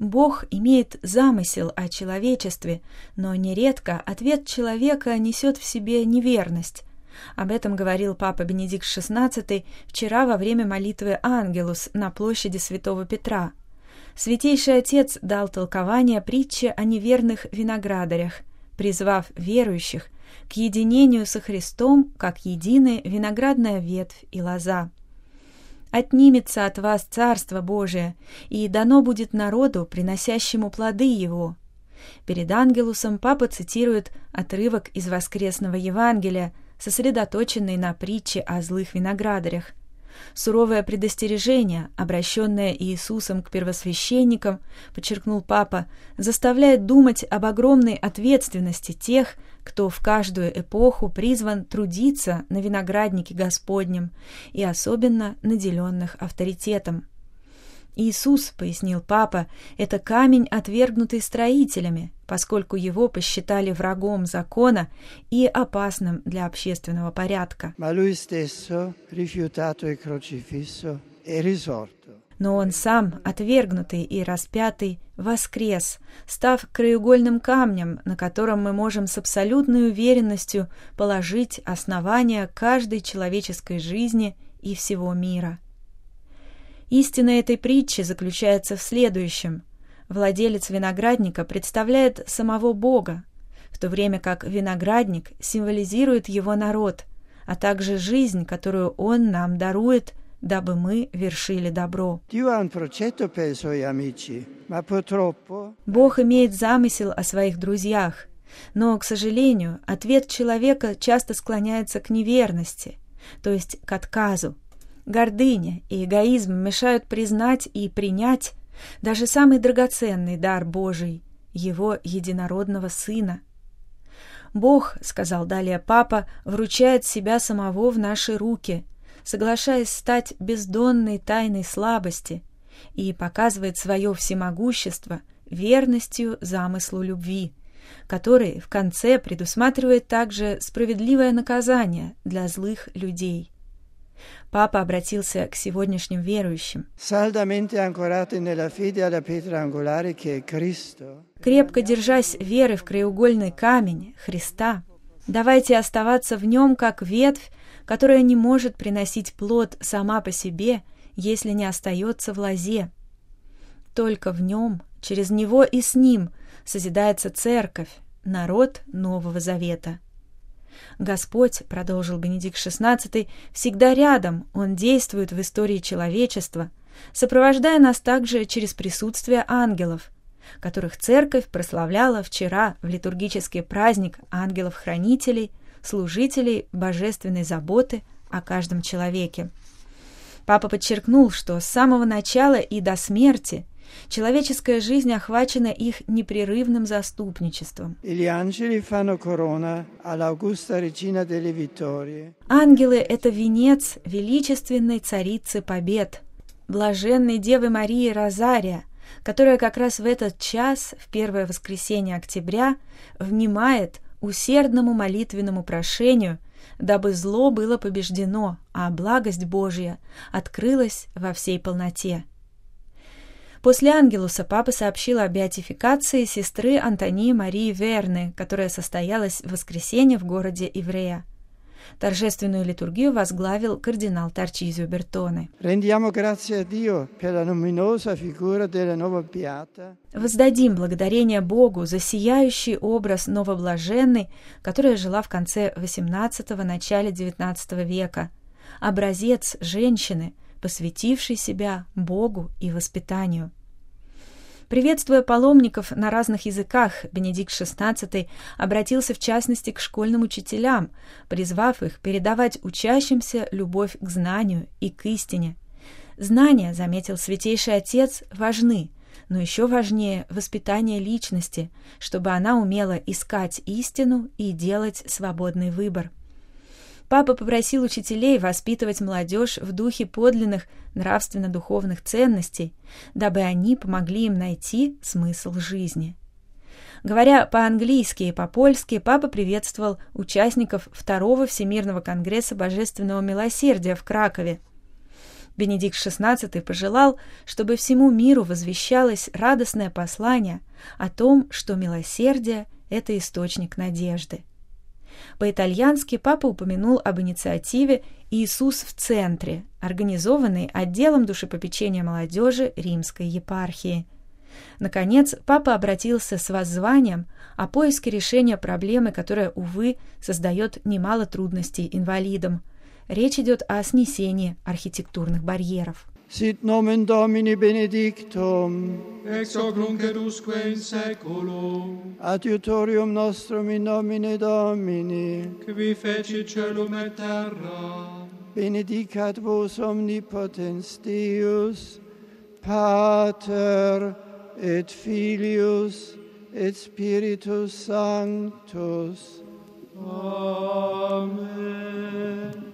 Бог имеет замысел о человечестве, но нередко ответ человека несет в себе неверность. Об этом говорил папа Бенедикт XVI вчера во время молитвы «Ангелус» на площади Святого Петра. Святейший Отец дал толкование притчи о неверных виноградарях, призвав верующих к единению со Христом, как единая виноградная ветвь и лоза. «Отнимется от вас Царство Божие, и дано будет народу, приносящему плоды его». Перед Ангелусом папа цитирует отрывок из воскресного Евангелия, сосредоточенный на притче о злых виноградарях. Суровое предостережение, обращенное Иисусом к первосвященникам, подчеркнул папа, заставляет думать об огромной ответственности тех, кто в каждую эпоху призван трудиться на винограднике Господнем и особенно наделенных авторитетом. Иисус, пояснил папа, это камень, отвергнутый строителями, поскольку его посчитали врагом закона и опасным для общественного порядка. Но он сам, отвергнутый и распятый, воскрес, став краеугольным камнем, на котором мы можем с абсолютной уверенностью положить основания каждой человеческой жизни и всего мира. Истина этой притчи заключается в следующем. Владелец виноградника представляет самого Бога, в то время как виноградник символизирует его народ, а также жизнь, которую он нам дарует, дабы мы вершили добро. Бог имеет замысел о своих друзьях, но, к сожалению, ответ человека часто склоняется к неверности, то есть к отказу. Гордыня и эгоизм мешают признать и принять даже самый драгоценный дар Божий, Его единородного Сына. Бог, сказал далее папа, вручает себя самого в наши руки, соглашаясь стать бездонной тайной слабости, и показывает свое всемогущество верностью замыслу любви, который в конце предусматривает также справедливое наказание для злых людей. Папа обратился к сегодняшним верующим. Крепко держась веры в краеугольный камень Христа, давайте оставаться в нем как ветвь, которая не может приносить плод сама по себе, если не остается в лозе. Только в нем, через него и с ним созидается церковь, народ Нового Завета. Господь, продолжил Бенедикт XVI, всегда рядом, Он действует в истории человечества, сопровождая нас также через присутствие ангелов, которых Церковь прославляла вчера в литургический праздник ангелов-хранителей, служителей божественной заботы о каждом человеке. Папа подчеркнул, что с самого начала и до смерти человеческая жизнь охвачена их непрерывным заступничеством. Ангелы — это венец величественной царицы побед, блаженной Девы Марии Розария, которая как раз в этот час, в первое воскресенье октября, внимает усердному молитвенному прошению, дабы зло было побеждено, а благость Божья открылась во всей полноте. После Ангелуса папа сообщил о беатификации сестры Антонии Марии Верны, которая состоялась в воскресенье в городе Иврея. Торжественную литургию возглавил кардинал Тарчизио Бертоне. Воздадим благодарение Богу за сияющий образ новоблаженной, которая жила в конце XVIII – начале XIX века, образец женщины, посвятившей себя Богу и воспитанию. Приветствуя паломников на разных языках, Бенедикт XVI обратился в частности к школьным учителям, призвав их передавать учащимся любовь к знанию и к истине. Знания, заметил Святейший Отец, важны, но еще важнее воспитание личности, чтобы она умела искать истину и делать свободный выбор. Папа попросил учителей воспитывать молодежь в духе подлинных нравственно-духовных ценностей, дабы они помогли им найти смысл жизни. Говоря по-английски и по-польски, папа приветствовал участников Второго Всемирного конгресса Божественного Милосердия в Кракове. Бенедикт XVI пожелал, чтобы всему миру возвещалось радостное послание о том, что милосердие – это источник надежды. По-итальянски папа упомянул об инициативе «Иисус в центре», организованной отделом душепопечения молодежи Римской епархии. Наконец, папа обратился с воззванием о поиске решения проблемы, которая, увы, создает немало трудностей инвалидам. Речь идет о снесении архитектурных барьеров. Sit nomen Domini benedictum, ex hoc nunc et usque in saeculum, adiutorium nostrum in nomine Domini, qui fecit caelum et terra, benedicat vos omnipotens Deus, Pater et Filius et Spiritus Sanctus. Amen.